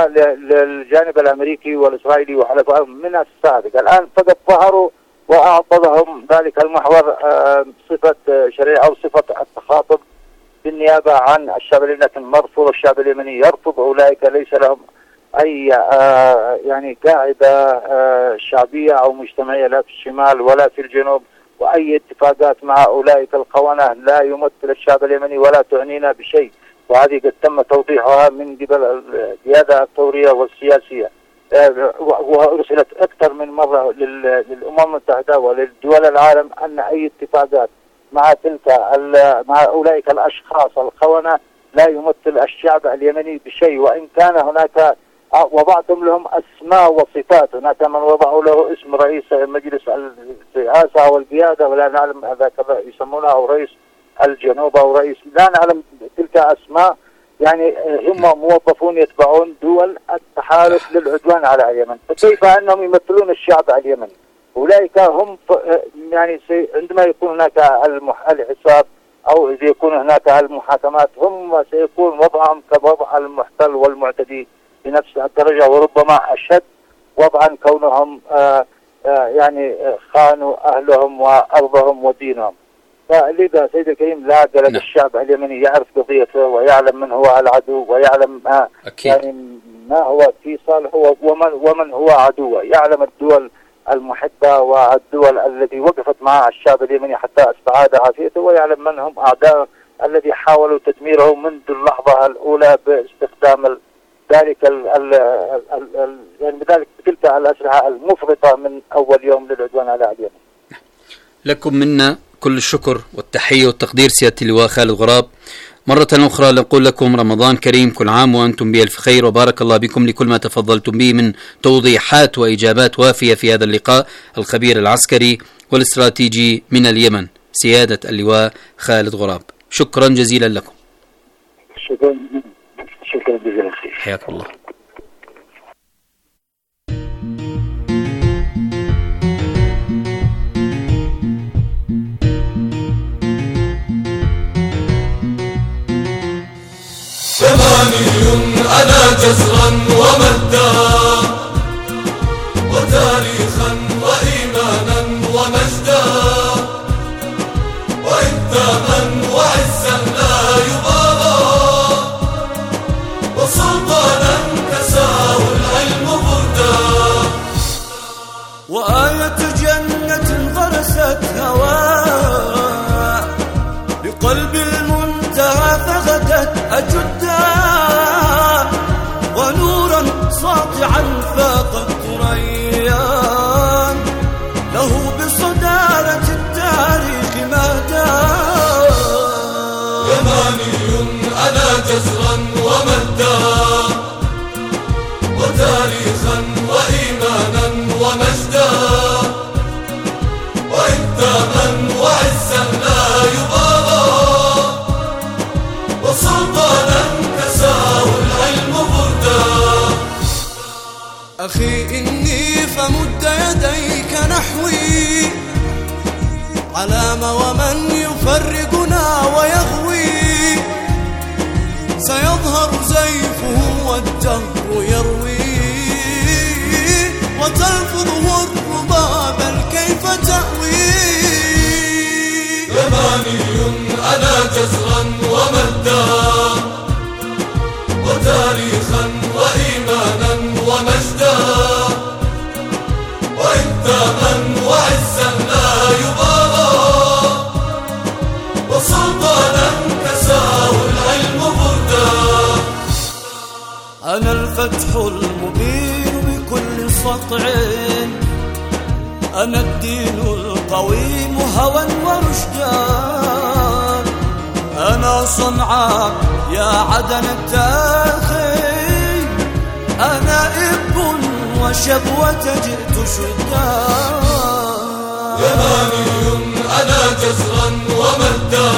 للجانب الأمريكي والإسرائيلي وحلفائه من السابق. الآن فقط ظهروا وأعطتهم ذلك المحور صفة شرعية أو صفة التخاطب بالنيابة عن الشعب اليمني، لكن مرفوض. الشعب اليمني يرفض، أولئك ليس لهم أي يعني قاعدة شعبية أو مجتمعية لا في الشمال ولا في الجنوب، وأي اتفاقات مع أولئك الخونة لا يمثل الشعب اليمني ولا تعنينا بشيء، وهذه قد تم توضيحها من قبل القيادة الثورية والسياسية، وأرسلت أكثر من مرة للأمم المتحدة وللدول العالم أن أي اتفاقات مع مع أولئك الأشخاص الخونة لا يمثل الشعب اليمني بشيء، وإن كان هناك وضعتم لهم أسماء وصفات. هناك من وضعوا له اسم رئيس مجلس الرئاسة أو القيادة ولا نعلم هذا كذا يسمونه، أو رئيس الجنوب أو رئيس، لا نعلم تلك أسماء. يعني هم موظفون يتبعون دول التحالف للعدوان على اليمن، فكيف أنهم يمثلون الشعب اليمني؟ أولئك هم يعني عندما يكون هناك الحساب أو إذا يكون هناك المحاكمات هم سيكون وضعهم كوضع المحتل والمعتدي بنفس الدرجة، وربما أشد وضعا كونهم يعني خانوا أهلهم وأرضهم ودينهم. فلذا سيد الكريم لا قلق الشعب اليمني يعرف قضيته ويعلم من هو العدو ويعلم يعني ما هو في صالحه ومن هو عدوه. يعلم الدول المحبة والدول التي وقفت مع الشعب اليمني حتى استعاد عافيته، ويعلم من هم أعداء الذي حاولوا تدميره منذ اللحظة الأولى باستخدام ذلك يعني بذلك تلك الأسلحة المفرطة من أول يوم للعدوان على اليمن. لكم منا كل الشكر والتحية والتقدير سيادة اللواء خالد غراب. مرة أخرى نقول لكم رمضان كريم، كل عام وأنتم بألف خير، وبارك الله بكم لكل ما تفضلتم به من توضيحات وإجابات وافية في هذا اللقاء. الخبير العسكري والاستراتيجي من اليمن سيادة اللواء خالد غراب، شكرا جزيلا لكم. شكرا جزيلا، حياك الله. يماني أنا جزرا ومدا وتاريخا وإيمانا ومجدا وإنتاما وعزا لا يبالى وسلطانا كساه العلم بردا وآية جنة غرست هواء بقلب المنتهى فغدت أجدا ونورا ساطعا فاق الثريان له بصدارة التاريخ مهدا. يماني أنا جزرا ومدا وتاريخا وإيمانا ومجدا وإنتاما وعزا لا يبالى وسلطانا كساه العلم بردا. أخي إني فمد يديك نحوي علام ومن يفرقنا ويغوي سيظهر زيفه والدهر يروي وتلفظه الربا بل كيف تأوي. يماني أنا جزرا ومدا وتاريخا وإيمانا ومجدا وإنتاما وعزا لا يبالى وسلطانا كساه العلم بردا. أنا الفتح المبين بكل سطع، أنا الدين القويم هوى ورشدان، أنا صنعاء يا عدن التاخي، أنا إب وشبوة جئت شدان. يماني أنا جزرا ومدا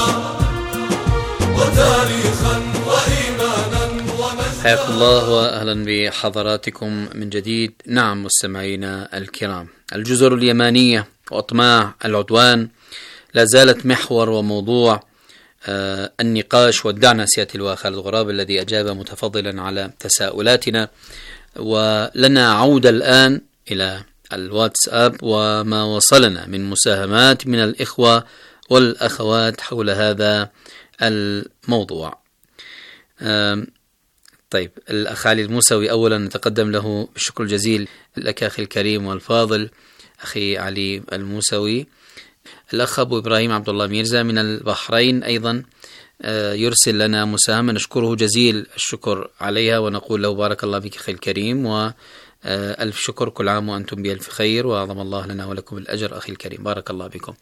وتاريخا وإيمانا ومجدا. حياكم الله وأهلا بحضراتكم من جديد. نعم مستمعينا الكرام، الجزر اليمانية وأطماع العدوان لا زالت محور وموضوع النقاش. ودعنا سيادة اللواء خالد غراب الذي أجاب متفضلا على تساؤلاتنا، ولنا عودة الآن إلى الواتساب وما وصلنا من مساهمات من الإخوة والأخوات حول هذا الموضوع. طيب، الأخ علي الموسوي أولا نتقدم له بالشكر الجزيل لك أخي الكريم والفاضل أخي علي الموسوي. الأخ أبو إبراهيم عبد الله ميرزا من البحرين أيضا يرسل لنا مساهمة، نشكره جزيل الشكر عليها ونقول له بارك الله بك أخي الكريم، وألف شكر، كل عام وأنتم بألف خير، وأعظم الله لنا ولكم الأجر أخي الكريم، بارك الله بكم.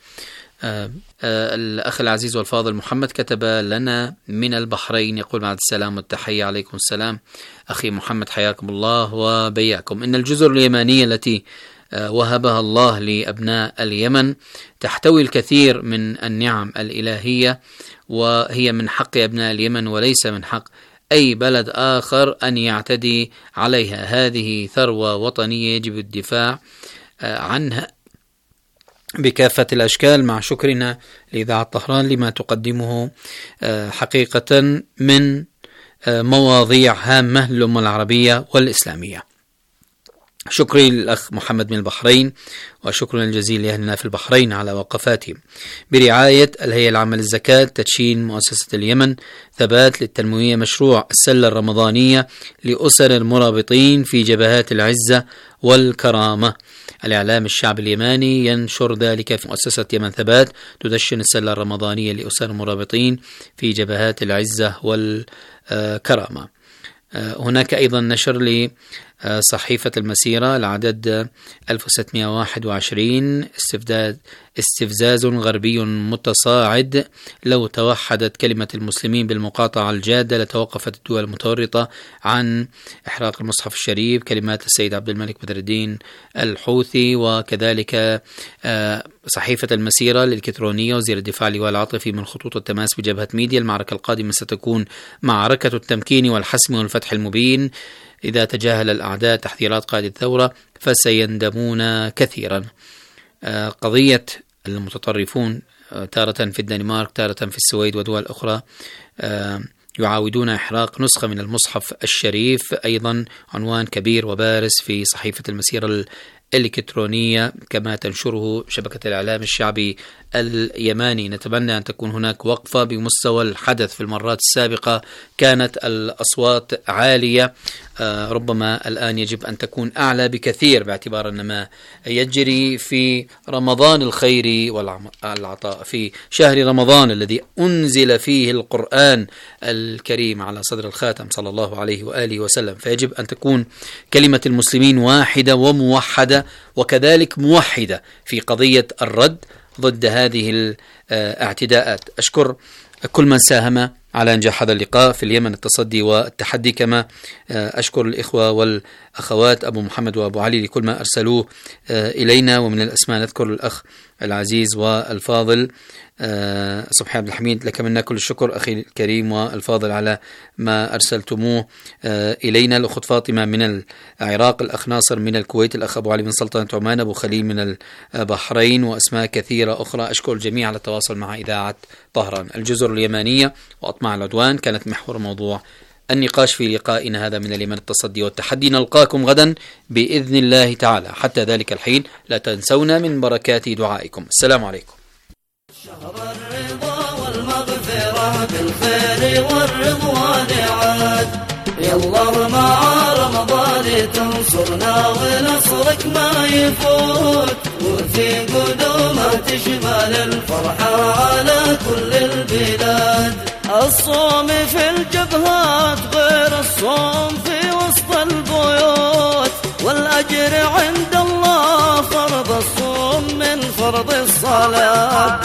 الأخ العزيز والفاضل محمد كتب لنا من البحرين يقول: بعد السلام والتحية. عليكم السلام أخي محمد، حياكم الله وبياكم. إن الجزر اليمانية التي وهبها الله لأبناء اليمن تحتوي الكثير من النعم الإلهية، وهي من حق أبناء اليمن وليس من حق أي بلد آخر أن يعتدي عليها. هذه ثروة وطنية يجب الدفاع عنها بكافة الأشكال، مع شكرنا لإذاعة طهران لما تقدمه حقيقة من مواضيع هامة للأمة العربية والإسلامية. شكري للأخ محمد من البحرين، وشكرا الجزيل لأهلنا في البحرين على وقفاتهم برعاية الهيئة العامة للزكاة، تدشين مؤسسة اليمن، ثبات للتنموية، مشروع السلة الرمضانية لأسر المرابطين في جبهات العزة والكرامة. الإعلام الشعب اليماني ينشر ذلك في مؤسسة يمن ثبات، تدشن السلة الرمضانية لأسر المرابطين في جبهات العزة والكرامة. هناك أيضا نشر لصحيفة المسيرة العدد 1621: استفزاز غربي متصاعد، لو توحدت كلمة المسلمين بالمقاطعة الجادة لتوقفت الدول المتورطة عن إحراق المصحف الشريف. كلمات السيد عبد الملك بدر الدين الحوثي. وكذلك صحيفة المسيرة الإلكترونية: وزير الدفاع اللواء العاطفي من خطوط التماس بجبهة ميديا، المعركة القادمة ستكون معركة التمكين والحسم والفتح المبين، إذا تجاهل الأعداء تحذيرات قائد الثورة فسيندمون كثيرا. قضية المتطرفون تارة في الدنمارك، تارة في السويد ودول أخرى يعاودون إحراق نسخة من المصحف الشريف، أيضا عنوان كبير وبارز في صحيفة المسيرة الإلكترونية كما تنشره شبكة الإعلام الشعبي اليماني. نتمنى أن تكون هناك وقفة بمستوى الحدث. في المرات السابقة كانت الأصوات عالية، ربما الآن يجب أن تكون أعلى بكثير، باعتبار أن ما يجري في رمضان الخير والعطاء، في شهر رمضان الذي أنزل فيه القرآن الكريم على صدر الخاتم صلى الله عليه وآله وسلم، فيجب أن تكون كلمة المسلمين واحدة وموحدة، وكذلك موحدة في قضية الرد ضد هذه الاعتداءات. أشكر كل من ساهم على إنجاح هذا اللقاء في اليمن، التصدي والتحدي، كما أشكر الإخوة والأخوات أبو محمد وأبو علي لكل ما أرسلوه إلينا. ومن الأسماء نذكر الأخ العزيز والفاضل صبحي عبد الحميد، لك منا كل الشكر أخي الكريم والفاضل على ما أرسلتموه إلينا. الأخت فاطمة من العراق، الأخ ناصر من الكويت، الأخ أبو علي من سلطنة عمان، أبو خليل من البحرين، وأسماء كثيرة أخرى. أشكر الجميع على التواصل مع إذاعة طهران. الجزر اليمانية وأطماع العدوان كانت محور موضوع النقاش في لقائنا هذا من اليمن، التصدي والتحدي. نلقاكم غدا بإذن الله تعالى، حتى ذلك الحين لا تنسونا من بركات دعائكم. السلام عليكم. شهر الرضا والمغفرة بالخير والرضوان عاد، يلا مع رمضان تنصرنا ونصرك ما يفوت، وفي قدومه تشمل الفرحة على كل البلاد. الصوم في الجبهات غير الصوم في وسط البيوت، والأجر عند الله فرض الصوم من فرض الصلاة.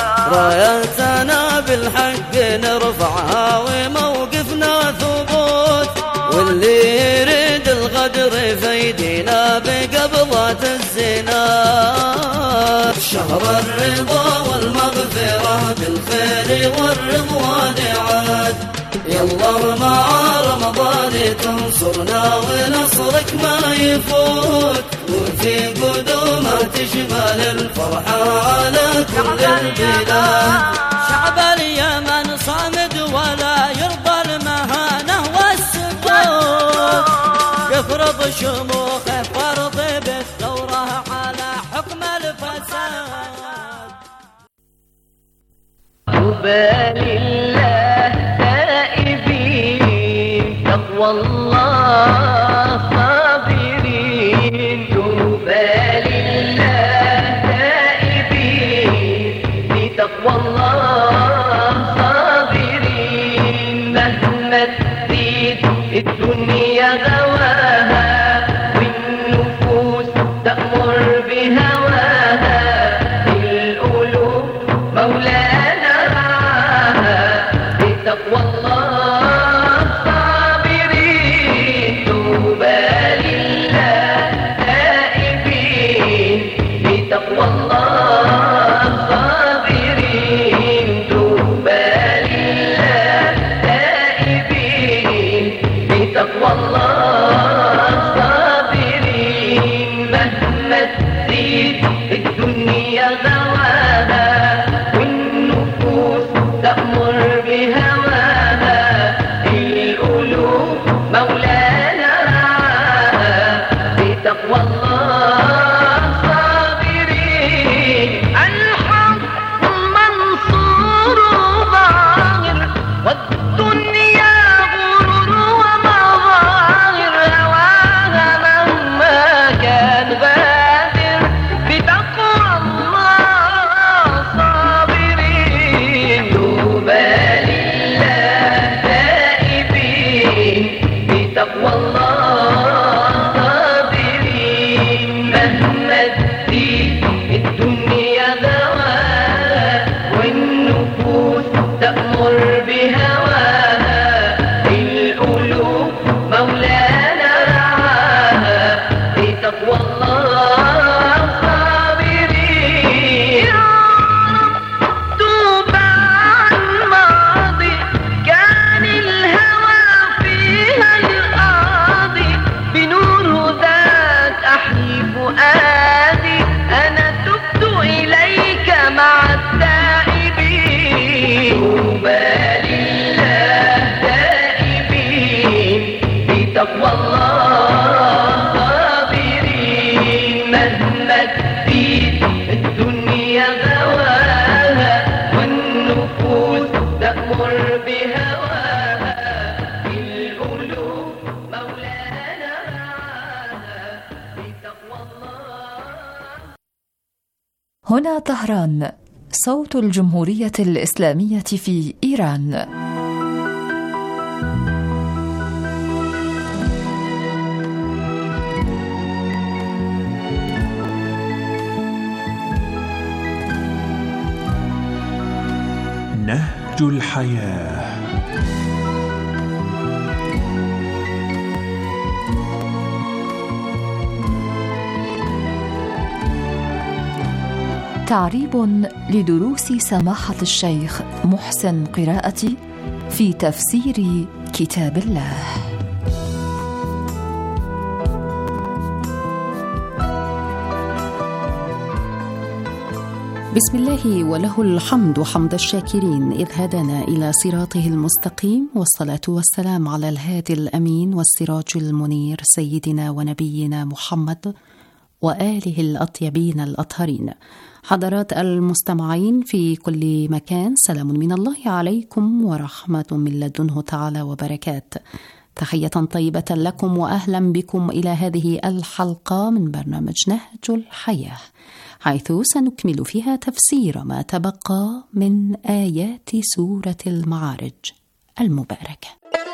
رايتنا بالحق نرفعها وموقفنا ثبوت، واللي يريد الغدر فيدينا بقبضة الزنا. شهر الرضا والمغفرة بالخير والرضوان عاد، يلا مع رمضان تنصرنا ونصرك ما يفوت، وفي قدومه تشمل الفرحة على كل البلاد. شعب اليمن صامد ولا يرضى المهانة والسكوت، يفرض شموخه فرض بالثورة على حكم الفساد. طوبى لله تائبين تقوى الله صابرين، طوبى لله تائبين بتقوى الله صابرين، مهما تزيد الدنيا غواها والنفوس تأمر بهواها، القلوب مولانا رعاها بتقوى الله صابرين، طوبى لله تائبين بتقوى الله صابرين، طوبى لله تائبين بتقوى الله صابرين، مهما تزيد الدنيا غواها والنفوس تأمر بهواها، القلوب مولانا رعاها بتقوى الله صابرين، الحق منصور ظاهر والدنيا غرور ومظاهر، هواها مهما كان غادر بتقوى الله صابرين، طوبى لله تائبين بتقوى الله صابرين، مهما تزيد الدنيا غواها والنفوس تأمر بهواها، القلوب مولانا رعاها بتقوى الله صابرين، يا رب توبى عن ماضي كان الهوى فيها القاضي، بنور هداك أحيي فؤادي أنا تبت إليك مع التائبين، طوبى لله تائبين بتقوى الله صابرين، مهما تزيد الدنيا غواها والنفوس تأمر بهواها، القلوب مولانا رعاها بتقوى الله. هنا طهران، صوت الجمهورية الإسلامية في إيران. نهج الحياة. تعريب لدروس سماحة الشيخ محسن قراءتي في تفسير كتاب الله. بسم الله وله الحمد حمد الشاكرين إذ هدانا إلى صراطه المستقيم، والصلاة والسلام على الهادي الأمين والسراج المنير سيدنا ونبينا محمد وآله الأطيبين الأطهرين. حضرات المستمعين في كل مكان، سلام من الله عليكم ورحمة من لدنه تعالى وبركات. تحية طيبة لكم وأهلا بكم إلى هذه الحلقة من برنامج نهج الحياة، حيث سنكمل فيها تفسير ما تبقى من آيات سورة المعارج المباركة.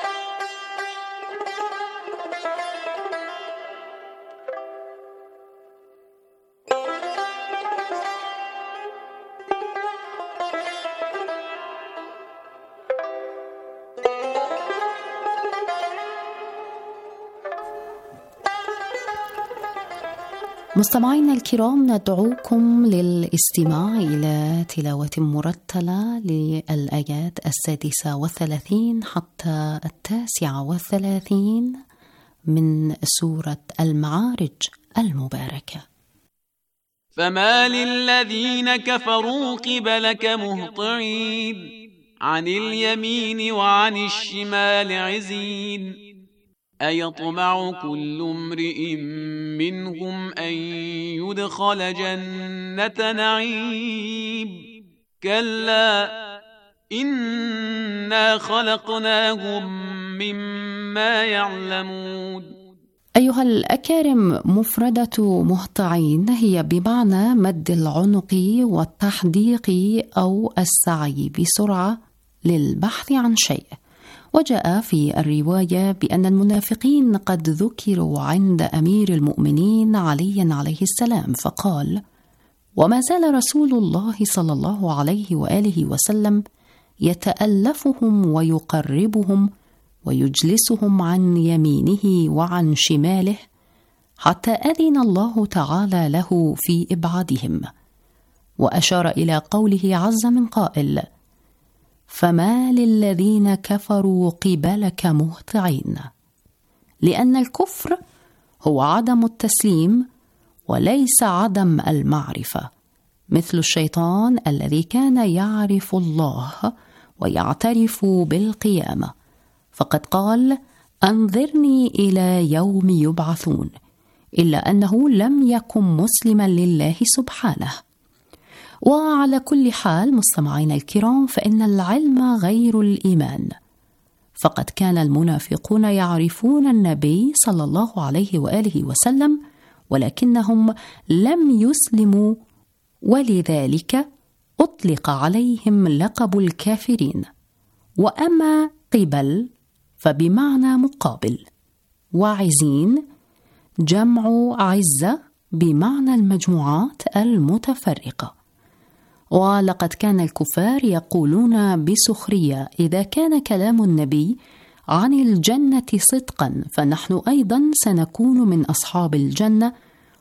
مستمعينا الكرام، ندعوكم للاستماع إلى تلاوة مرتلة للآيات 36 حتى 39 من سورة المعارج المباركة. فما للذين كفروا قبلك مهطعين عن اليمين وعن الشمال عزين أيطمع كل امرئ منهم أن يدخل جنة نعيم كلا إنا خلقناهم مما يعلمون. أيها الأكارم، مفردة مهطعين هي بمعنى مد العنق والتحديق أو السعي بسرعة للبحث عن شيء. وجاء في الرواية بأن المنافقين قد ذكروا عند أمير المؤمنين علي عليه السلام، فقال: وما زال رسول الله صلى الله عليه وآله وسلم يتألفهم ويقربهم ويجلسهم عن يمينه وعن شماله حتى أذن الله تعالى له في إبعادهم. وأشار إلى قوله عز من قائل: فما للذين كفروا قبلك مهطعين، لأن الكفر هو عدم التسليم وليس عدم المعرفة، مثل الشيطان الذي كان يعرف الله ويعترف بالقيامة، فقد قال: أنظرني إلى يوم يبعثون، إلا أنه لم يكن مسلما لله سبحانه. وعلى كل حال مستمعين الكرام، فإن العلم غير الإيمان، فقد كان المنافقون يعرفون النبي صلى الله عليه وآله وسلم ولكنهم لم يسلموا، ولذلك أطلق عليهم لقب الكافرين. وأما قبل فبمعنى مقابل، وعزين جمع عزة بمعنى المجموعات المتفرقة. ولقد كان الكفار يقولون بسخرية: إذا كان كلام النبي عن الجنة صدقا فنحن أيضا سنكون من أصحاب الجنة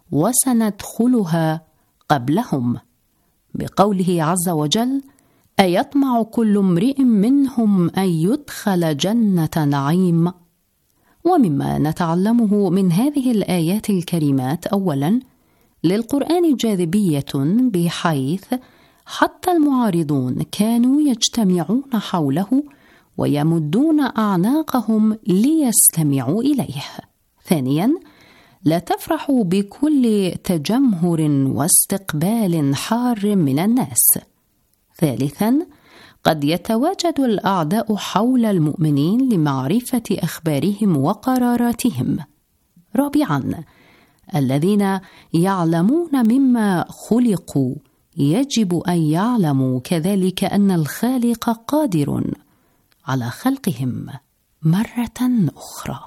وسندخلها قبلهم، بقوله عز وجل: أيطمع كل امرئ منهم أن يدخل جنة نعيم. ومما نتعلمه من هذه الآيات الكريمات: أولا، للقرآن جاذبية بحيث حتى المعارضون كانوا يجتمعون حوله ويمدون أعناقهم ليستمعوا إليه. ثانيا، لا تفرحوا بكل تجمهر واستقبال حار من الناس. ثالثا، قد يتواجد الأعداء حول المؤمنين لمعرفة أخبارهم وقراراتهم. رابعا، الذين يعلمون مما خلقوا يجب أن يعلموا كذلك أن الخالق قادر على خلقهم مرة أخرى.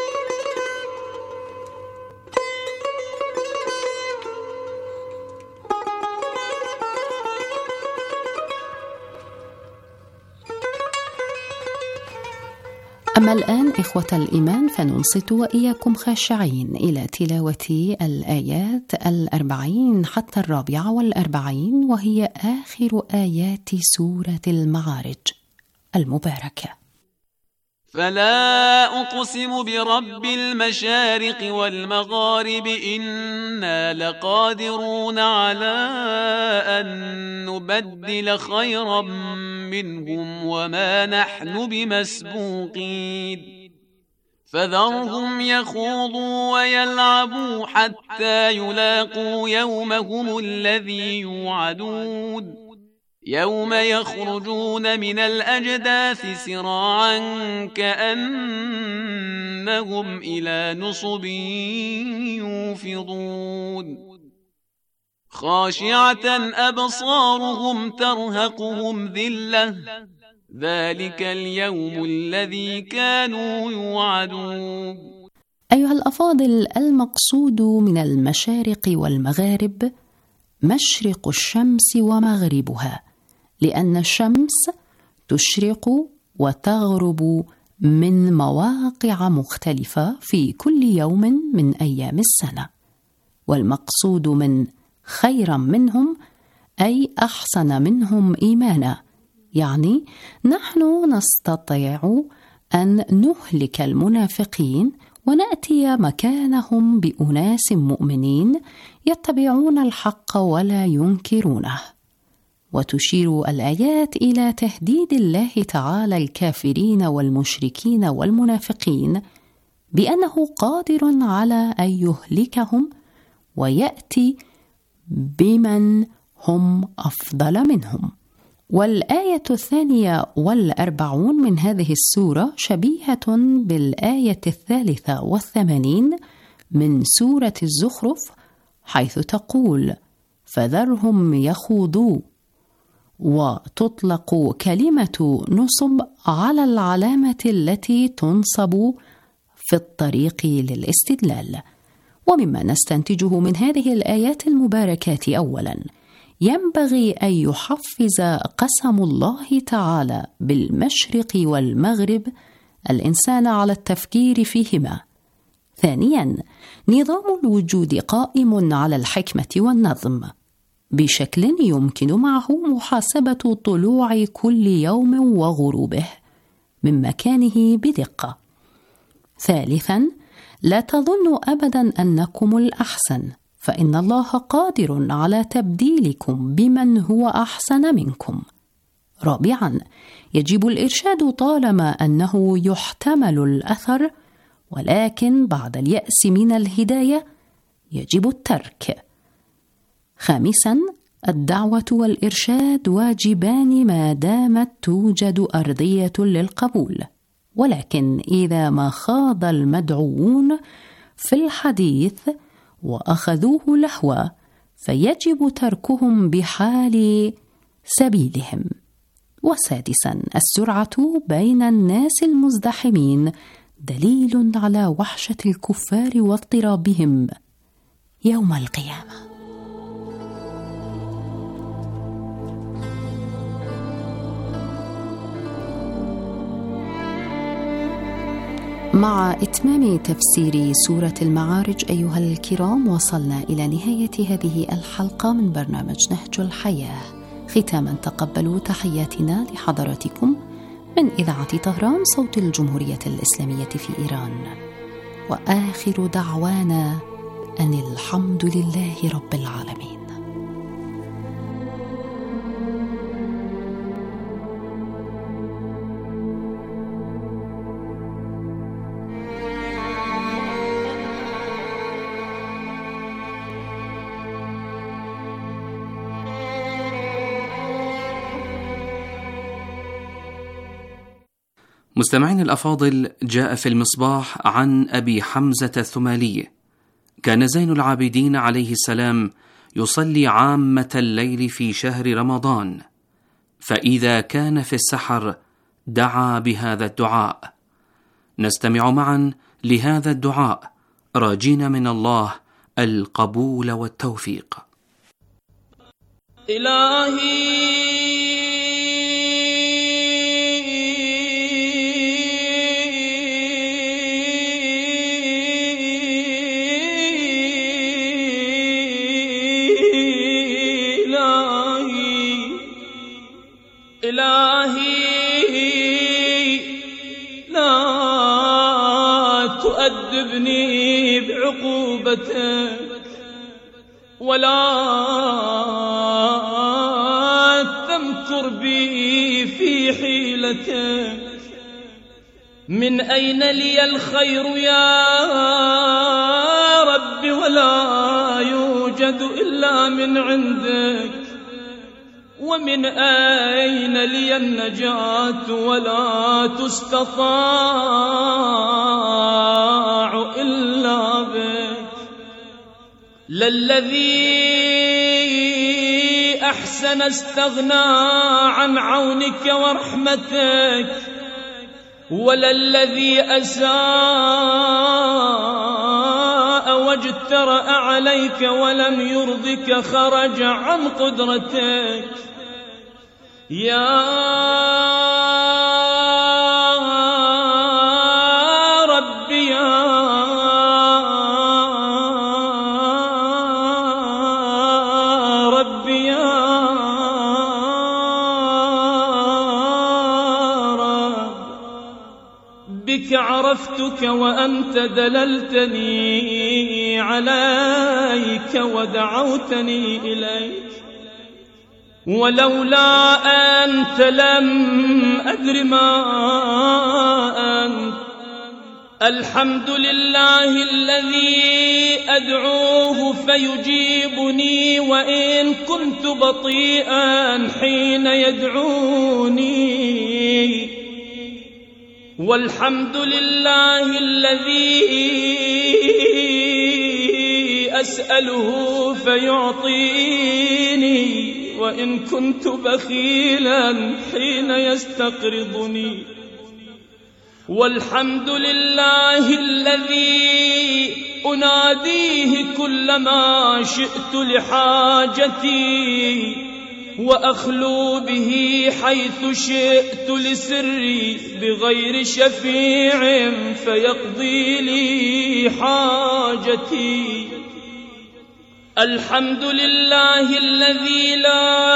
أما الآن إخوة الإيمان، فننصت وإياكم خاشعين إلى تلاوة الآيات 40 حتى 44، وهي آخر آيات سورة المعارج المباركة. فلا أقسم برب المشارق والمغارب إنا لقادرون على أن نبدل خيرا منهم وما نحن بمسبوقين فذرهم يخوضوا ويلعبوا حتى يلاقوا يومهم الذي يوعدون يوم يخرجون من الأجداث سراعا كأنهم إلى نصب يوفضون خاشعة أبصارهم ترهقهم ذلة ذلك اليوم الذي كانوا يوعدون. أيها الأفاضل، المقصود من المشارق والمغارب مشرق الشمس ومغربها، لأن الشمس تشرق وتغرب من مواقع مختلفة في كل يوم من أيام السنة. والمقصود من خيرا منهم أي أحسن منهم إيمانا، يعني نحن نستطيع أن نهلك المنافقين ونأتي مكانهم بأناس مؤمنين يتبعون الحق ولا ينكرونه. وتشير الآيات إلى تهديد الله تعالى الكافرين والمشركين والمنافقين بأنه قادر على أن يهلكهم ويأتي بمن هم أفضل منهم. والآية 42 من هذه السورة شبيهة بالآية 83 من سورة الزخرف، حيث تقول: فذرهم يخوضوا. وتطلق كلمة نصب على العلامة التي تنصب في الطريق للاستدلال. ومما نستنتجه من هذه الآيات المباركات: أولاً، ينبغي أن يحفز قسم الله تعالى بالمشرق والمغرب الإنسان على التفكير فيهما. ثانياً، نظام الوجود قائم على الحكمة والنظم بشكل يمكن معه محاسبة طلوع كل يوم وغروبه من مكانه بدقة. ثالثاً، لا تظن أبداً أنكم الأحسن، فإن الله قادر على تبديلكم بمن هو أحسن منكم. رابعاً، يجب الإرشاد طالما أنه يحتمل الأثر، ولكن بعد اليأس من الهداية يجب الترك. خامساً، الدعوة والإرشاد واجبان ما دامت توجد أرضية للقبول، ولكن إذا ما خاض المدعوون في الحديث وأخذوه لهوا فيجب تركهم بحال سبيلهم. وسادساً، السرعة بين الناس المزدحمين دليل على وحشة الكفار واضطرابهم يوم القيامة. مع إتمام تفسير سورة المعارج أيها الكرام، وصلنا إلى نهاية هذه الحلقة من برنامج نهج الحياة. ختاما تقبلوا تحياتنا لحضراتكم من إذاعة طهران صوت الجمهورية الإسلامية في إيران، وآخر دعوانا أن الحمد لله رب العالمين. مستمعين الأفاضل، جاء في المصباح عن أبي حمزة الثمالي: كان زين العابدين عليه السلام يصلي عامة الليل في شهر رمضان، فإذا كان في السحر دعا بهذا الدعاء. نستمع معا لهذا الدعاء راجين من الله القبول والتوفيق. إلهي لا تؤدبني بعقوبتك ولا تمكر بي في حيلتك. من أين لي الخير يا رب ولا يوجد إلا من عندك، ومن أين لي النجاة ولا تستطاع إلا بك. للذي أحسن استغنى عن عونك ورحمتك، وللذي أساء واجترأ عليك ولم يرضك خرج عن قدرتك. يا ربي يا ربي يا رب، بك عرفتك وأنت دللتني عليك ودعوتني إليك. ولولا أنت لم أدر ما أنت. الحمد لله الذي أدعوه فيجيبني وإن كنت بطيئا حين يدعوني. والحمد لله الذي أسأله فيعطيني وإن كنت بخيلا حين يستقرضني. والحمد لله الذي أناديه كلما شئت لحاجتي وأخلو به حيث شئت لسري بغير شفيع فيقضي لي حاجتي. الحمد لله الذي لا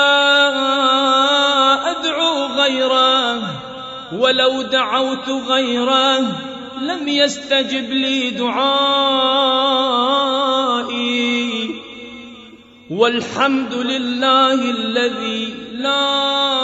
أدعو غيره ولو دعوت غيره لم يستجب لي دعائي. والحمد لله الذي لا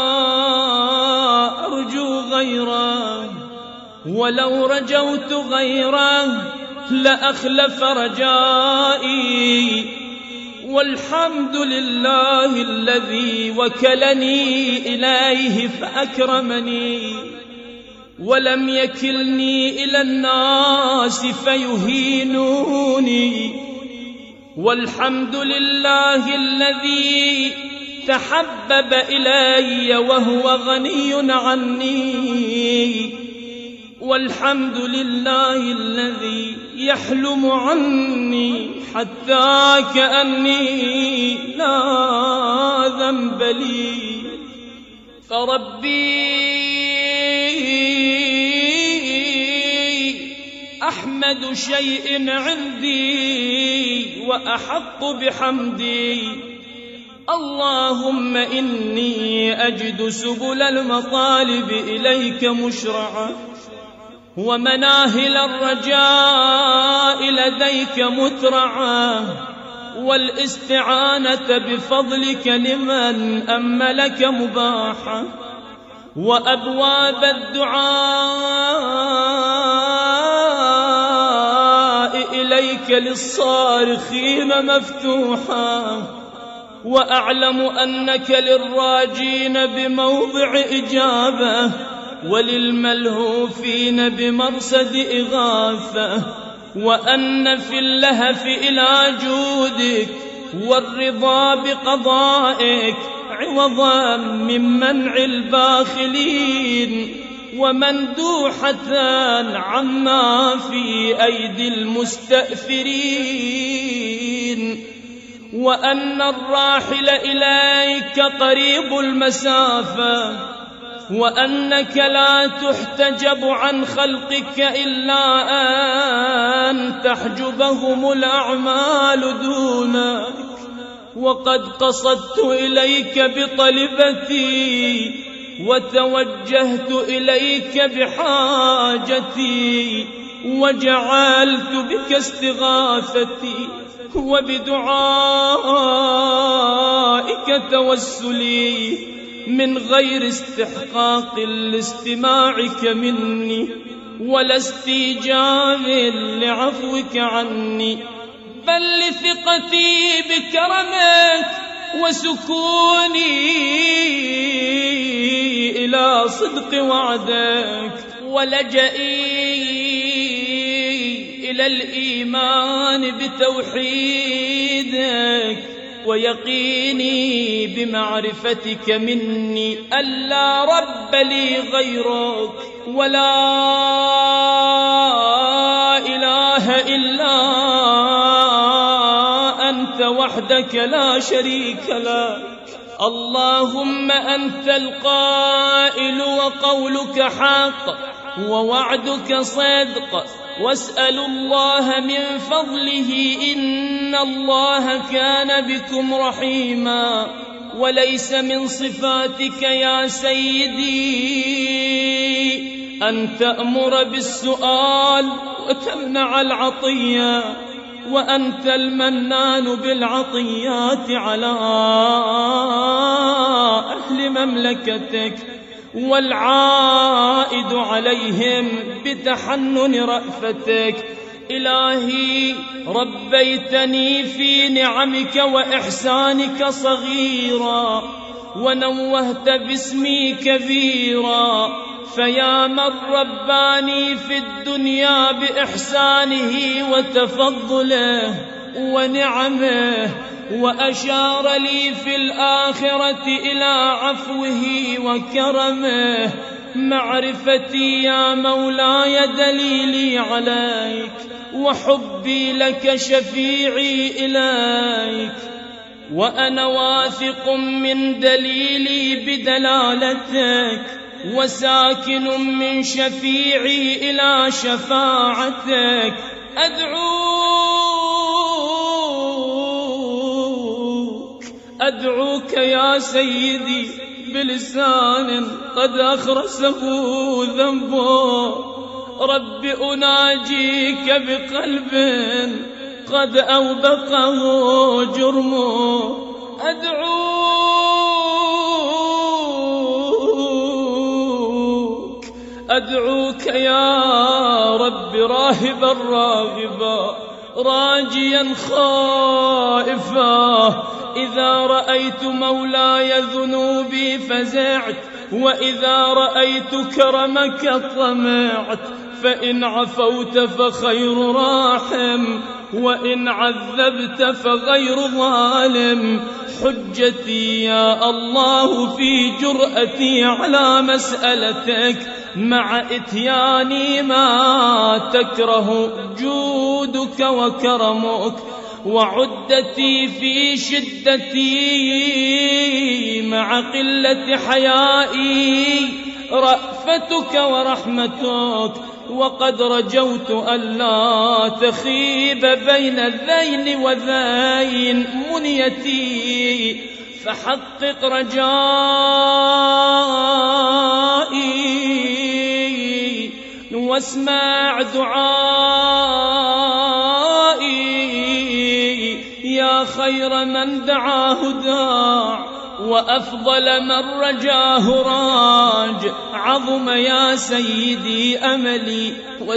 أرجو غيره ولو رجوت غيره لأخلف رجائي. والحمد لله الذي وكلني إليه فأكرمني ولم يكلني إلى الناس فيهينوني. والحمد لله الذي تحبب إلي وهو غني عني. والحمد لله الذي يحلم عني حتى كأني لا ذنب لي. فربي أحمد شيء عندي وأحق بحمدي. اللهم إني أجد سبل المطالب إليك مشرعة ومناهل الرجاء لديك مترعة والاستعانة بفضلك لمن أملك مباحة وأبواب الدعاء إليك للصارخين مفتوحة. وأعلم أنك للراجين بموضع إجابة وللملهوفين بمرصد إغاثة. وأن في اللهف إلى جودك والرضا بقضائك عوضا من منع الباخلين ومندوحة عما في أيدي المستأثرين. وأن الراحل إليك قريب المسافة وأنك لا تحتجب عن خلقك إلا أن تحجبهم الأعمال دونك. وقد قصدت إليك بطلبتي وتوجهت إليك بحاجتي وجعلت بك استغاثتي وبدعائك توسلي من غير استحقاق لاستماعك مني ولا استيجاب لعفوك عني، بل لثقتي بكرمك وسكوني إلى صدق وعدك ولجئي إلى الإيمان بتوحيدك ويقيني بمعرفتك مني ألا رب لي غيرك ولا إله إلا أنت وحدك لا شريك لك. اللهم أنت القائل وقولك حق ووعدك صدق، واسأل الله من فضله إن الله كان بكم رحيما. وليس من صفاتك يا سيدي أن تأمر بالسؤال وتمنع العطية، وأنت المنان بالعطيات على أهل مملكتك، والعائد عليهم بتحنن رأفتك. إلهي ربيتني في نعمك وإحسانك صغيرا، ونوهت باسمي كبيرا، فيا من رباني في الدنيا بإحسانه وتفضله ونعمه، وأشار لي في الآخرة إلى عفوه وكرمه. معرفتي يا مولاي دليلي عليك، وحبي لك شفيعي إليك، وأنا واثق من دليلي بدلالتك، وساكن من شفيعي إلى شفاعتك. أدعوك يا سيدي بلسان قد أخرسه ذنبه، رب أناجيك بقلب قد أوبقه جرمه. أدعوك يا رب راهبا راغبا راجيا خائفا، إذا رأيت مولاي ذنوبي فزعت، وإذا رأيت كرمك طمعت. فإن عفوت فخير راحم، وإن عذبت فغير ظالم. حجتي يا الله في جرأتي على مسألتك، مع إتياني ما تكره جودك وكرمك، وعدتي في شدتي مع قلة حيائي رأفتك ورحمتك. وقد رجوت ألا تخيب بين الذين وذين منيتي، فحقق رجائي واسمع دعائي، يا خير من دعاه داع، وأفضل من رجاه راج. عظم يا سيدي أملي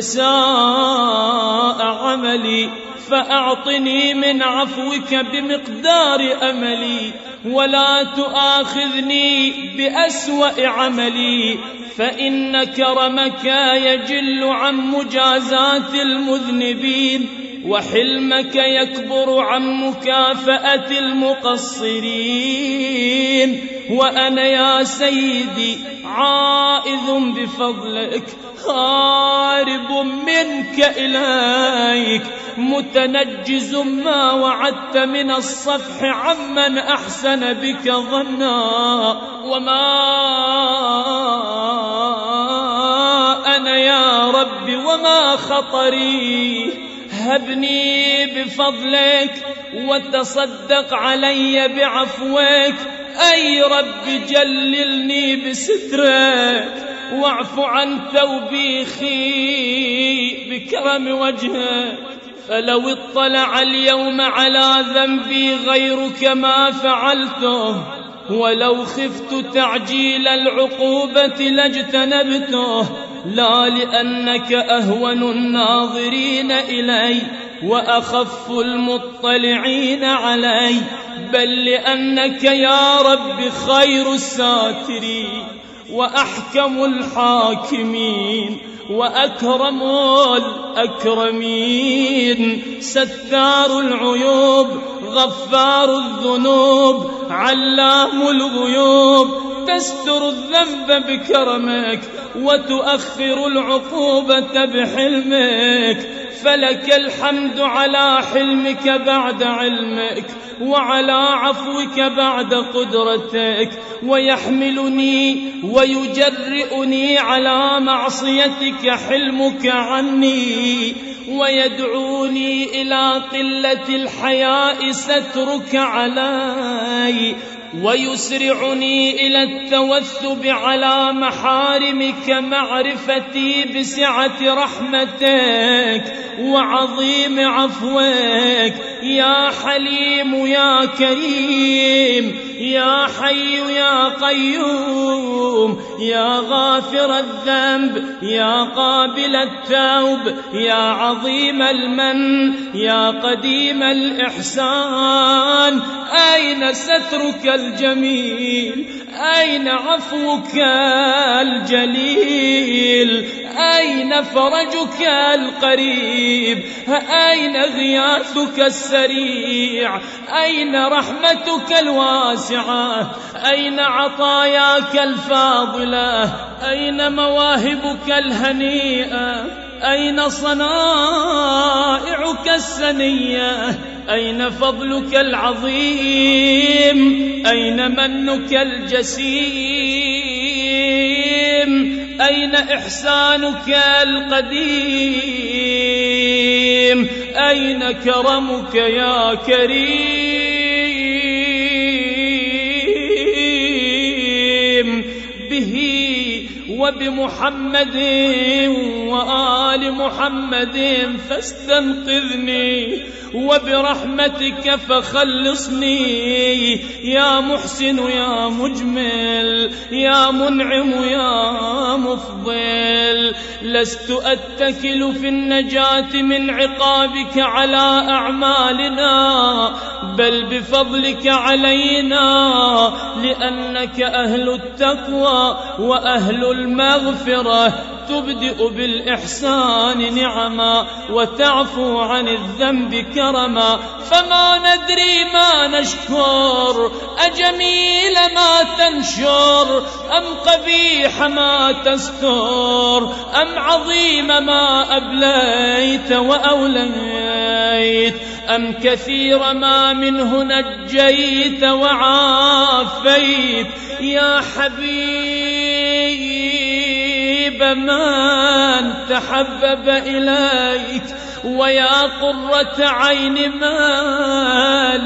وساء عملي، فأعطني من عفوك بمقدار أملي، ولا تؤاخذني بأسوأ عملي، فإن كرمك يجل عن مجازات المذنبين، وحلمك يكبر عن مكافأة المقصرين. وأنا يا سيدي عائذ بفضلك، هارب منك إليك، متنجز ما وعدت من الصفح عمن أحسن بك ظنا. وما أنا يا رب وما خطري، هبني بفضلك وتصدق علي بعفوك. أي رب جللني بسترك، واعف عن توبيخي بكرم وجهك. فلو اطلع اليوم على ذنبي غيرك ما فعلته، ولو خفت تعجيل العقوبة لاجتنبته، لا لأنك أهون الناظرين إلي وأخف المطلعين علي، بل لأنك يا رب خير الساترين وأحكم الحاكمين وأكرم الأكرمين، ستار العيوب غفار الذنوب علام الغيوب، تستر الذنب بكرمك وتؤخر العقوبة بحلمك. فلك الحمد على حلمك بعد علمك، وعلى عفوك بعد قدرتك، ويحملني ويجرئني على معصيتك حلمك عني، ويدعوني إلى قلة الحياء سترك علي. ويسرعني إلى التوثب على محارمك معرفتي بسعة رحمتك وعظيم عفوك يا حليم يا كريم يا حي يا قيوم يا غافر الذنب يا قابل التوب يا عظيم المن يا قديم الإحسان. أين سترك الجميل؟ أين عفوك الجليل؟ أين فرجك القريب؟ أين غياثك السريع؟ أين رحمتك الواسعة؟ أين عطاياك الفاضلة؟ أين مواهبك الهنيئة؟ أين صنائعك السنية؟ أين فضلك العظيم؟ أين منك الجسيم؟ أين إحسانك القديم؟ أين كرمك يا كريم؟ به وبمحمد وآل محمد فاستنقذني وبرحمتك فخلصني يا محسن يا مجمل يا منعم يا مفضل. لست أتكل في النجاة من عقابك على أعمالنا بل بفضلك علينا لأنك أهل التقوى وأهل المغفرة تبدئ بالإحسان نعما وتعفو عن الذنب كرما. فما ندري ما نشكر أجميل ما تنشر أم قبيح ما تستر أم عظيم ما أبليت وأوليت أم كثير ما منه نجيت وعافيت. يا حبيب من تحبب إليك ويا قرة عين من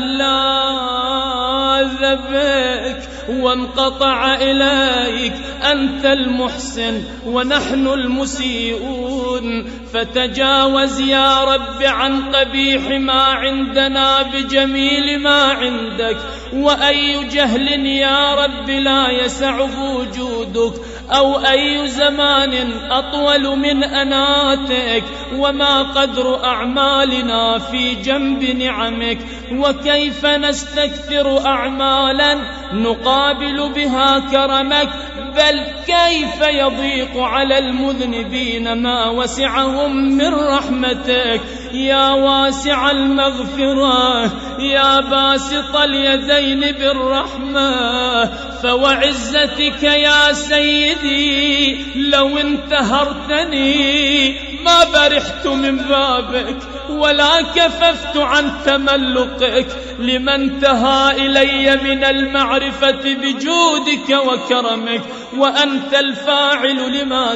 لاذ بك وانقطع إليك. أنت المحسن ونحن المسيئون فتجاوز يا رب عن قبيح ما عندنا بجميل ما عندك. وأي جهل يا رب لا يسعه وجودك أو أي زمان أطول من أناتك وما قدر أعمالنا في جنب نعمك. وكيف نستكثر أعمالا نقابل بها كرمك بل كيف يضيق على المذنبين ما وسعهم من رحمتك. يا واسع المغفرة يا باسط اليدين بالرحمة فوعزتك يا سيدي لو انتهرتني ما برحت من بابك ولا كففت عن تملقك لمن انتهى إلي من المعرفة بجودك وكرمك. وأنت الفاعل لما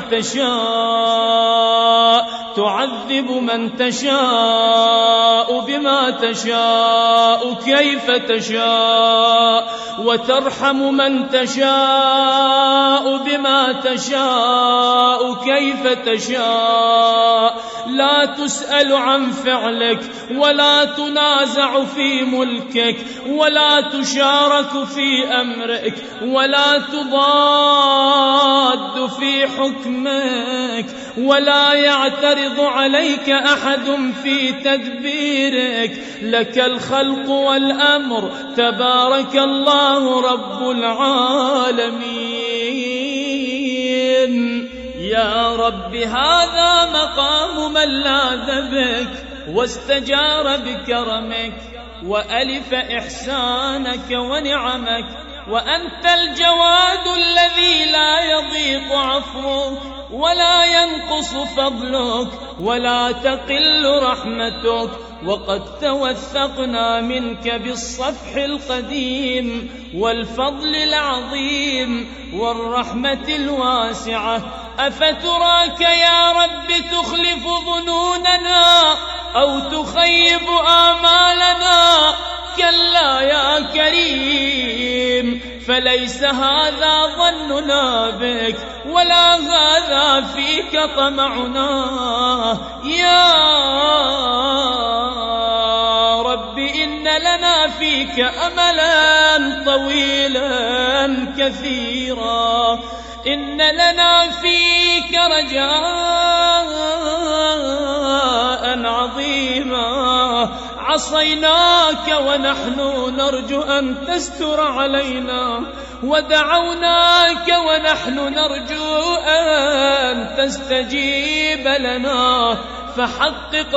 تشاء تعذب من تشاء بما تشاء كيف تشاء وترحم من تشاء بما تشاء كيف تشاء. لا تسأل عن فعلك ولا تنازع في ملكك ولا تشارك في أمرك ولا تضاد في حكمك ولا يعترض عليك أحد في تدبيرك. لك الخلق والأمر تبارك الله رب العالمين. يا رب هذا مقام من لاذ بك واستجار بكرمك وألف إحسانك ونعمك. وأنت الجواد الذي لا يضيق عفوك ولا ينقص فضلك ولا تقل رحمتك. وقد توثقنا منك بالصفح القديم والفضل العظيم والرحمة الواسعة. أفتراك يا رب تخلف ظنوننا أو تخيب آمالنا؟ كلا يا كريم فليس هذا ظننا بك ولا هذا فيك طمعنا يا رب. إن لنا فيك أملا طويلا كثيرا، إن لنا فيك رجاء عظيما. عصيناك ونحن نرجو أن تستر علينا، ودعوناك ونحن نرجو أن تستجيب لنا، فحقق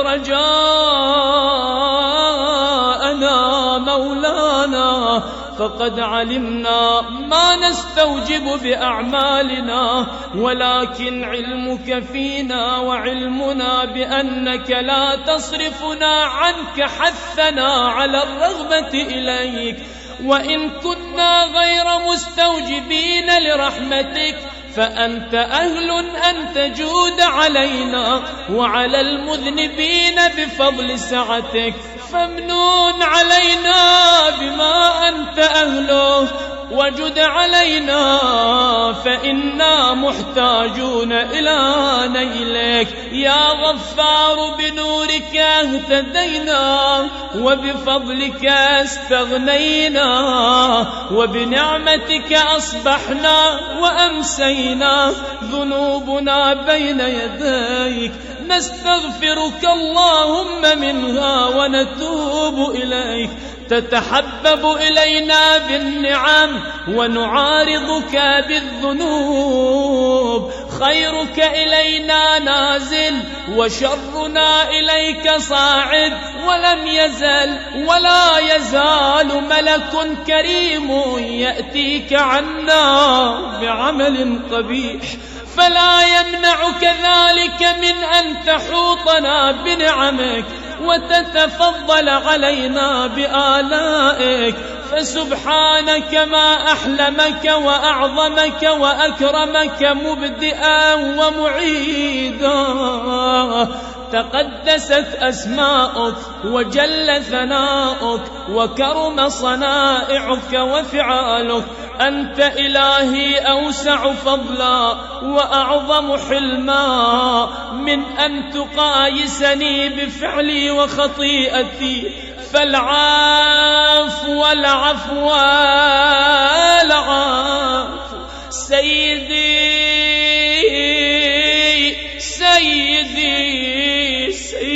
رجاءنا مولانا. فقد علمنا ما نستوجب بأعمالنا، ولكن علمك فينا وعلمنا بأنك لا تصرفنا عنك حثنا على الرغبة إليك. وإن كنا غير مستوجبين لرحمتك فأنت أهل أن تجود علينا وعلى المذنبين بفضل سعتك، فامنون علينا بما أنت أهله وجد علينا فإنا محتاجون إلى نيلك. يا غفار بنورك اهتدينا، وبفضلك استغنينا، وبنعمتك أصبحنا وأمسينا، ذنوبنا بين يديك نستغفرك اللهم منها ونتوب إليك. تتحبب إلينا بالنعم ونعارضك بالذنوب، خيرك إلينا نازل وشرنا إليك صاعد، ولم يزل ولا يزال ملك كريم يأتيك عنا بعمل قبيح، فلا يمنعك ذلك من أن تحوطنا بنعمك وتتفضل علينا بآلائك. فسبحانك ما أحلمك وأعظمك وأكرمك مبدئا ومعيدا. تقدست أسماؤك وجل ثناؤك وكرم صنائعك وفعالك. أنت إلهي أوسع فضلا وأعظم حلما من أن تقايسني بفعلي وخطيئتي، فالعافو والعفو والعافو. سيدي سيدي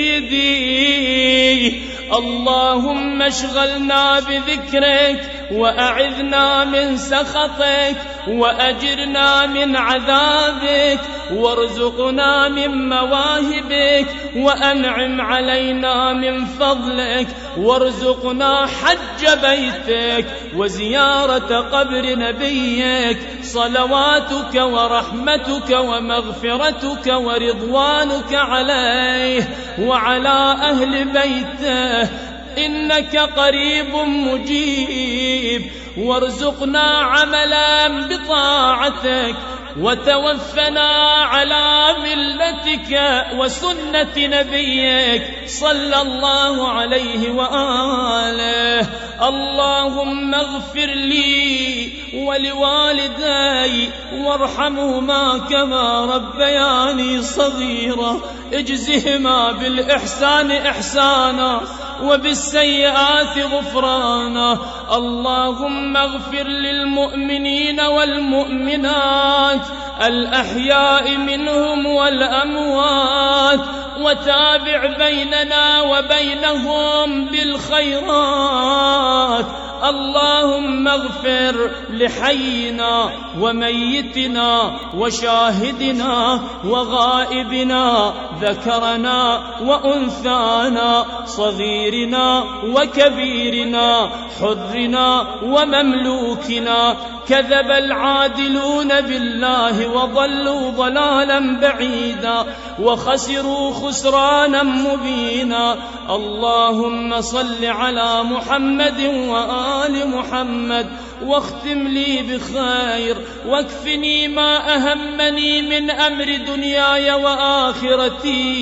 سيدي، اللهم اشغلنا بذكرك وأعذنا من سخطك وأجرنا من عذابك، وارزقنا من مواهبك وأنعم علينا من فضلك، وارزقنا حج بيتك وزيارة قبر نبيك. صلواتك ورحمتك ومغفرتك ورضوانك عليه وعلى أهل بيته، إنك قريب مجيب. وارزقنا عملا بطاعتك، وتوفنا على ملتك وسنة نبيك صلى الله عليه وآله. اللهم اغفر لي ولوالدي وارحمهما كما ربياني صغيرا، اجزهما بالإحسان إحسانا وبالسيئات غفرانا. اللهم اغفر للمؤمنين والمؤمنات الأحياء منهم والأموات، وتابع بيننا وبينهم بالخيرات. اللهم اغفر لحينا وميتنا وشاهدنا وغائبنا، ذكرنا وأنثانا، صغيرنا وكبيرنا، حرنا ومملوكنا. كذب العادلون بالله وضلوا ضلالا بعيدا وخسروا خسرانا مبينا. اللهم صل على محمد وآل محمد، واختم لي بخير، واكفني ما أهمني من أمر دنياي وآخرتي.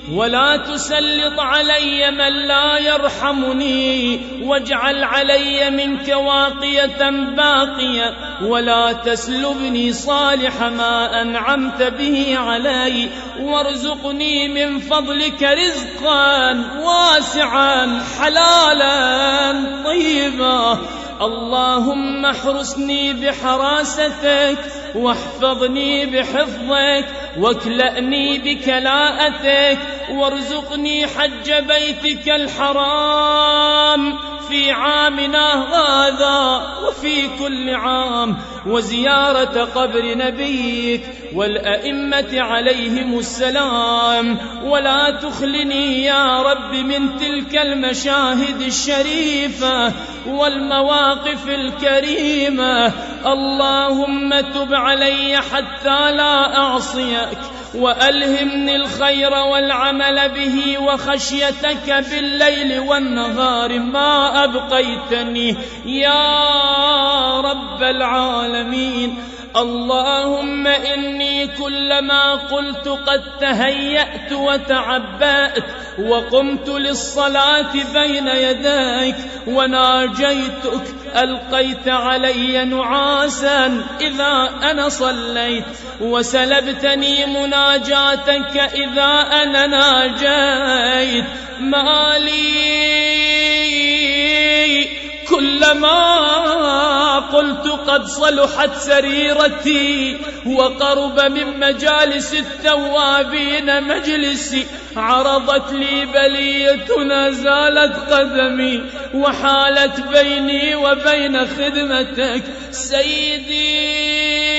ولا تسلط علي من لا يرحمني، واجعل علي منك واقية باقية، ولا تسلبني صالح ما أنعمت به علي، وارزقني من فضلك رزقا واسعا حلالا طيبا. اللهم احرسني بحراستك، واحفظني بحفظك، واكلأني بكلاءتك، وارزقني حج بيتك الحرام في عامنا هذا وفي كل عام، وزيارة قبر نبيك والأئمة عليهم السلام. ولا تخلني يا رب من تلك المشاهد الشريفة والمواقف الكريمة. اللهم تب علي حتى لا أعصيك، وألهمني الخير والعمل به وخشيتك بالليل والنهار ما أبقيتني يا رب العالمين. اللهم إني كلما قلت قد تهيأت وتعبأت وقمت للصلاة بين يديك وناجيتك، ألقيت علي نعاسا إذا أنا صليت، وسلبتني مناجاتك إذا أنا ناجيت. مالي كلما قلت قد صلحت سريرتي وقرب من مجالس التوابين مجلسي، عرضت لي بلية نزالت قدمي وحالت بيني وبين خدمتك. سيدي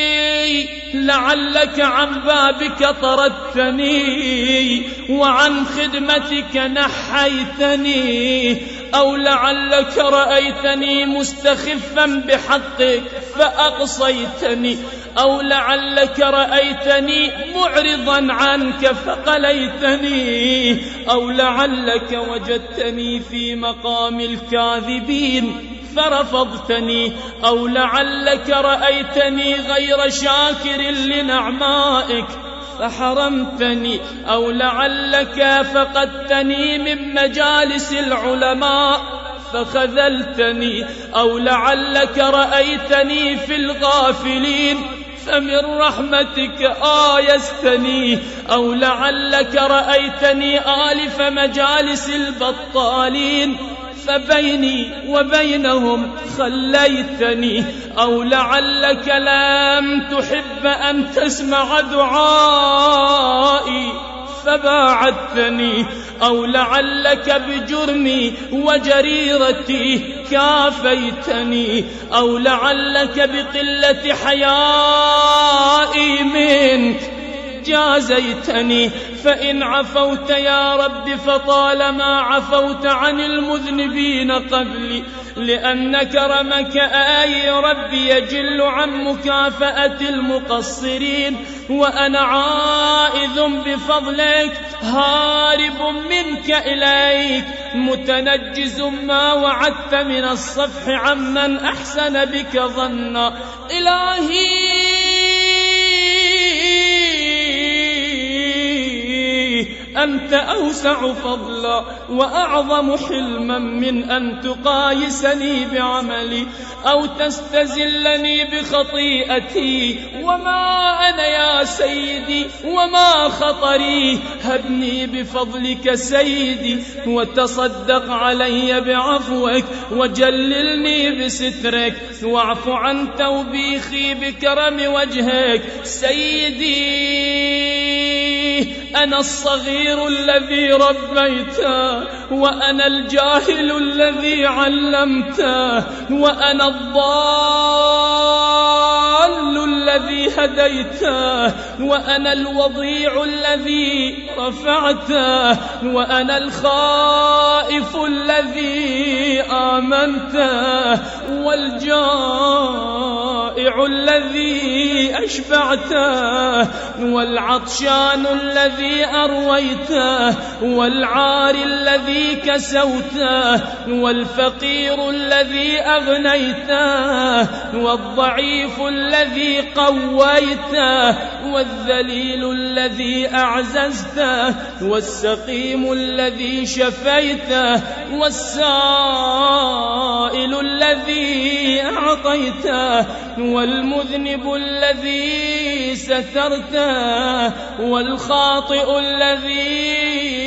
لعلك عن بابك طردتني وعن خدمتك نحيتني، أو لعلك رأيتني مستخفا بحقك فأقصيتني، أو لعلك رأيتني معرضا عنك فقليتني، أو لعلك وجدتني في مقام الكاذبين فرفضتني، أو لعلك رأيتني غير شاكر لنعمائك فحرمتني، أو لعلك فقدتني من مجالس العلماء فخذلتني، أو لعلك رأيتني في الغافلين فمن رحمتك آيستني، أو لعلك رأيتني آلف مجالس البطالين فبيني وبينهم خليتني، أو لعلك لم تحب أن تسمع دعائي فباعدتني، أو لعلك بجرمي وجريرتي كافيتني، أو لعلك بقلة حيائي منك جازيتني. فإن عفوت يا رب فطالما عفوت عن المذنبين قبلي، لأن كرمك يا رب يجل عن مكافأة المقصرين، وأنا عائذ بفضلك هارب منك إليك متنجز ما وعدت من الصفح عمن أحسن بك ظنا. إلهي أنت أوسع فضلا وأعظم حلما من أن تقايسني بعملي أو تستزلني بخطيئتي. وما أنا يا سيدي وما خطري، هبني بفضلك سيدي وتصدق علي بعفوك، وجللني بسترك، واعف عن توبيخي بكرم وجهك. سيدي أنا الصغير الذي ربيته، وأنا الجاهل الذي علمته، وأنا الضال الذي هديته، وأنا الوضيع الذي رفعته، وأنا الخائف الذي آمنته، والجائع والجائع الذي أشبعته، والعطشان الذي أرويته، والعار الذي كسوته، والفقير الذي أغنيته، والضعيف الذي قويته، والذليل الذي أعززته، والسقيم الذي شفيته، والسائل الذي أعطيته، والمذنب الذي سترته، والخاطئ الذي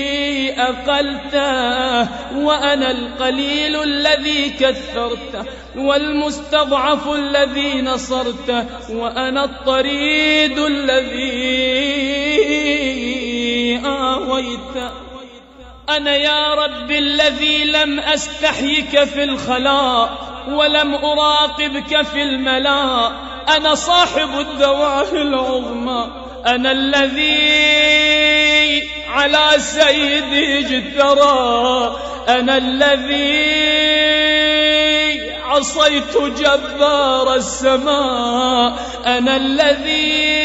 أقلته، وأنا القليل الذي كثرته، والمستضعف الذي نصرته، وأنا الطريد الذي آويته. أنا يا رب الذي لم أستحيك في الخلاء ولم أراقبك في الملاء. أنا صاحب الدواعي العظمى، أنا الذي على سيدي اجترى، أنا الذي عصيت جبار السماء، أنا الذي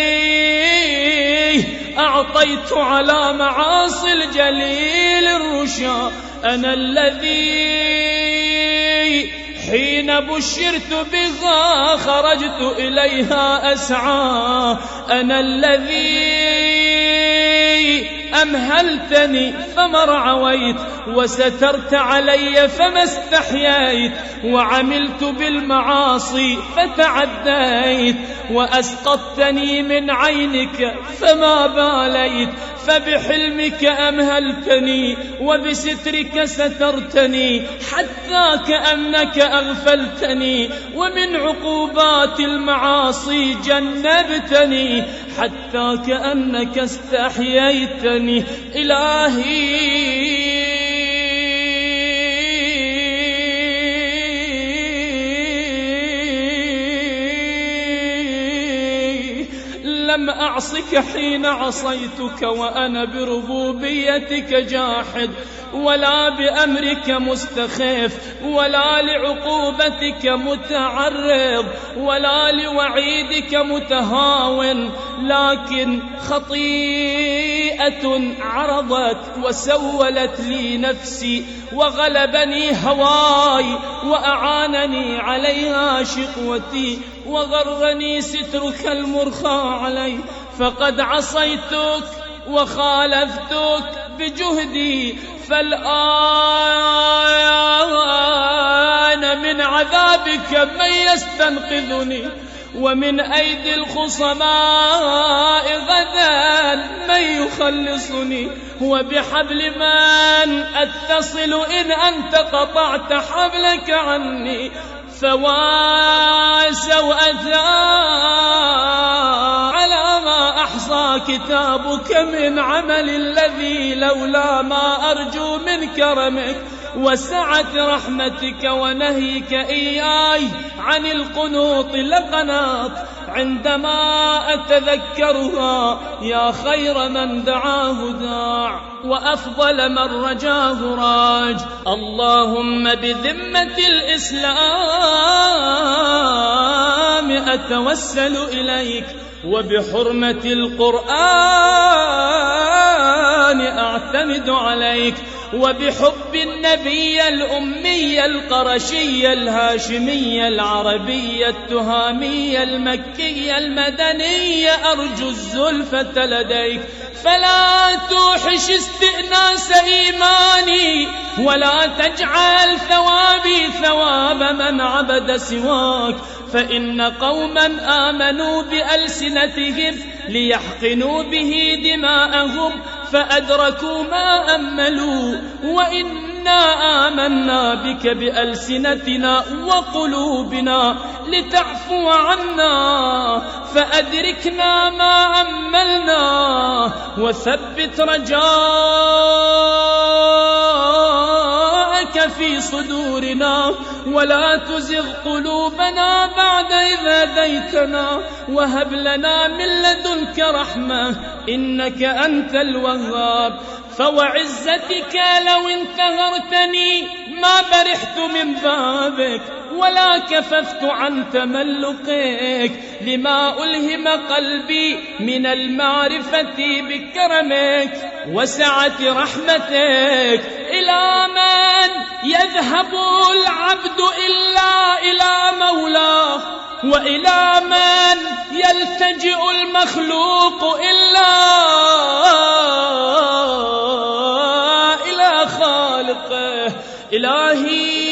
أعطيت على معاصي الجليل الرشا، أنا الذي حين بشرت بها خرجت إليها أسعى، أنا الذي أمهلتني فما رعويت، وسترت علي فما استحييت، وعملت بالمعاصي فتعديت، وأسقطتني من عينك فما باليت، فبحلمك أمهلتني وبسترك سترتني، حتى كأنك أغفلتني، ومن عقوبات المعاصي جنبتني، حتى كأنك استحييتني. إلهي لم أعصك حين عصيتك وأنا بربوبيتك جاحد، ولا بأمرك مستخف، ولا لعقوبتك متعرض، ولا لوعيدك متهاون، لكن خطيئة عرضت وسولت لي نفسي، وغلبني هواي، وأعانني عليها شقوتي، وغرني سترك المرخى علي، فقد عصيتك وخالفتك بجهدي، فالآن من عذابك من يستنقذني، ومن أيدي الخصماء غدا من يخلصني، وبحبل من أتصل إن أنت قطعت حبلك عني، فواسوأتا على ما أحصى كتابك من عمل الذي لولا ما أرجو من كرمك وسعة رحمتك ونهيك إياي عن القنوط لقناط، عندما أتذكرها يا خير من دعاه داع وأفضل من رجاه راج. اللهم بذمة الإسلام أتوسل إليك، وبحرمة القرآن أعتمد عليك، وبحب النبي الأمي القرشي الهاشمي العربي التهامي المكي المدني أرجو الزلفة لديك، فلا توحش استئناس إيماني، ولا تجعل ثوابي ثواب من عبد سواك، فإن قوما آمنوا بألسنتهم ليحقنوا به دماءهم فأدركوا ما أملوا، وإنا آمنا بك بألسنتنا وقلوبنا لتعفو عنا، فأدركنا ما أملنا، وثبت رجاءك في صدورنا، ولا تزغ قلوبنا بعد إذ هديتنا، وهب لنا من لدنك رحمة إنك أنت الوهاب. فوعزتك لو انتهرتني ما برحت من بابك ولا كففت عن تملقك، لما ألهم قلبي من المعرفة بكرمك وسعة رحمتك. إلى من يذهب العبد إلا إلى مولاه، وإلى من يلتجئ المخلوق إلا إلى خالقه. إلهي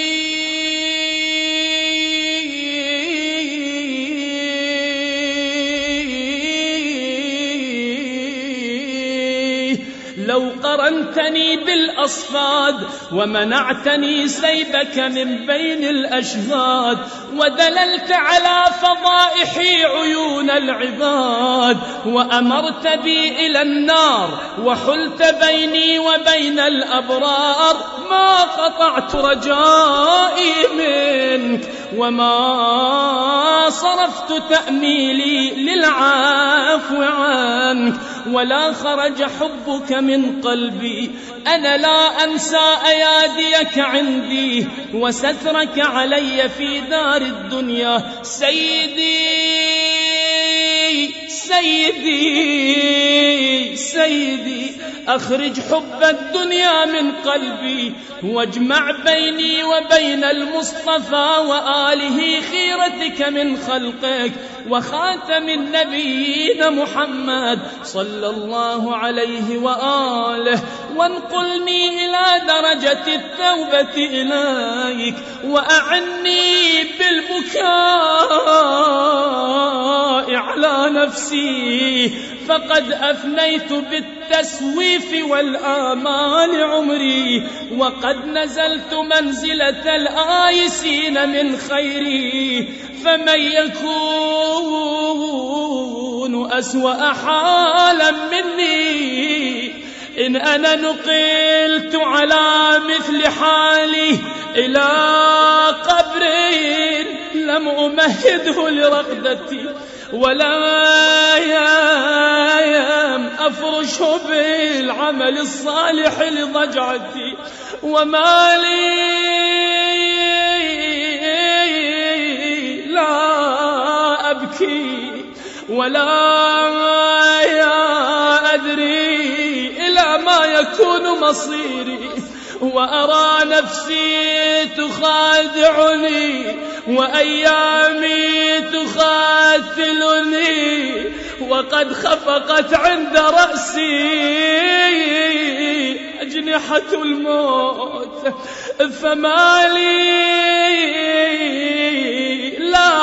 لو قرنتني بالأصفاد ومنعتني سيبك من بين الأشهاد، ودللت على فضائح عيون العباد، وأمرت بي إلى النار وحلت بيني وبين الأبرار، ما قطعت رجائي منك وما صرفت تأميلي للعفو عنك، ولا خرج حبك من قلبي. أنا لا أنسى أياديك عندي وسترك علي في دار الدنيا. سيدي سيدي سيدي، أخرج حب الدنيا من قلبي واجمع بيني وبين المصطفى وآله خيرتك من خلقك وخاتم النبيين محمد صلى الله عليه وآله، وانقلني إلى درجة التوبة إليك، وأعني بالبكاء على نفسي، فقد أفنيت بالتسويف والآمال عمري، وقد نزلت منزلة الآيسين من خيري. فمن يكون أسوأ حالا مني إن أنا نقلت على مثل حالي إلى قبر لم أمهده لرقدتي، ولا يام أفرشه بالعمل الصالح لضجعتي، وما لي لا أبكي ولا أدري إلى ما يكون مصيري، وأرى نفسي تخادعني وأيامي تخاثلني، وقد خفقت عند رأسي أجنحة الموت، فما لي لا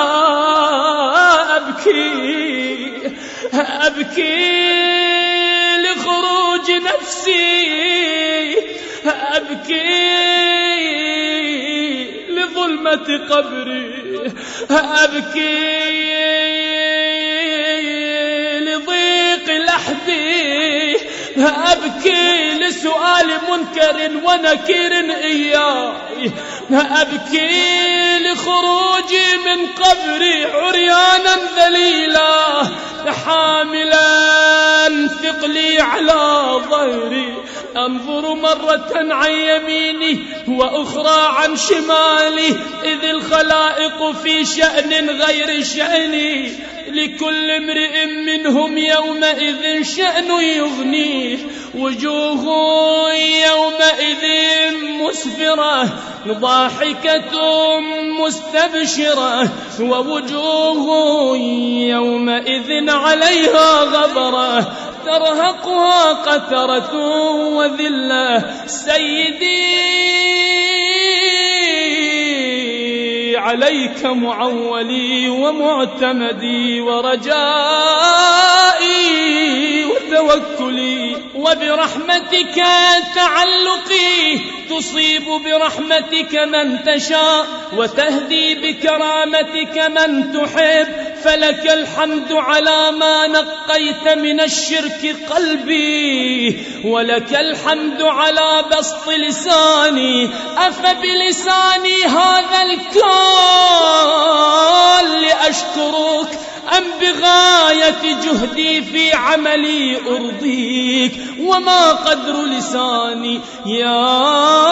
أبكي لخروج نفسي، أبكي لظلمة قبري، أبكي لضيق لحدي، أبكي لسؤال منكر ونكير إياي، أبكي لخروجي من قبري عريانا ذليلا حاملا ثقلي على ظهري، أنظر مرة عن يميني وأخرى عن شمالي، إذ الخلائق في شأن غير شأني، لكل امرئ منهم يومئذ شأن يغنيه، وجوه يومئذ مسفرة ضاحكة مستبشرة، ووجوه يومئذ عليها غبرة ترهقها قترة وذلة. سيدي عليك معولي ومعتمدي ورجائي وتوكلي، وبرحمتك تعلقي، تصيب برحمتك من تشاء وتهدي بكرامتك من تحب، فلك الحمد على ما نقيت من الشرك قلبي، ولك الحمد على بسط لساني، أفبلساني هذا الكال لأشكرك وأن بغاية جهدي في عملي أرضيك، وما قدر لساني يا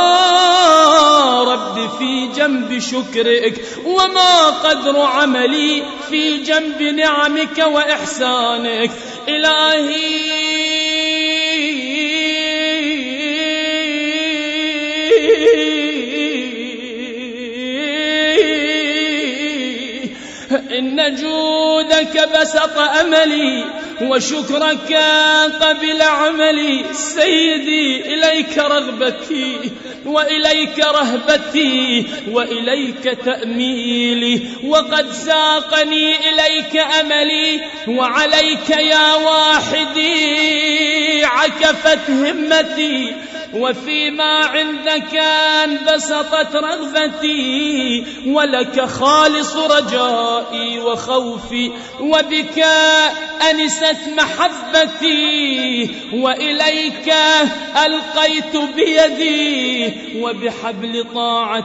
رب في جنب شكرك، وما قدر عملي في جنب نعمك وإحسانك. إلهي إن جودك بسط أملي وشكرك قبل عملي. سيدي إليك رغبتي وإليك رهبتي وإليك تأميلي، وقد ساقني إليك أملي، وعليك يا واحدي عكفت همتي، وفيما عندك انبسطت رغبتي، ولك خالص رجائي وخوفي، وبك أنست محبتي، وإليك ألقيت بيدي، وبحبل طاعتي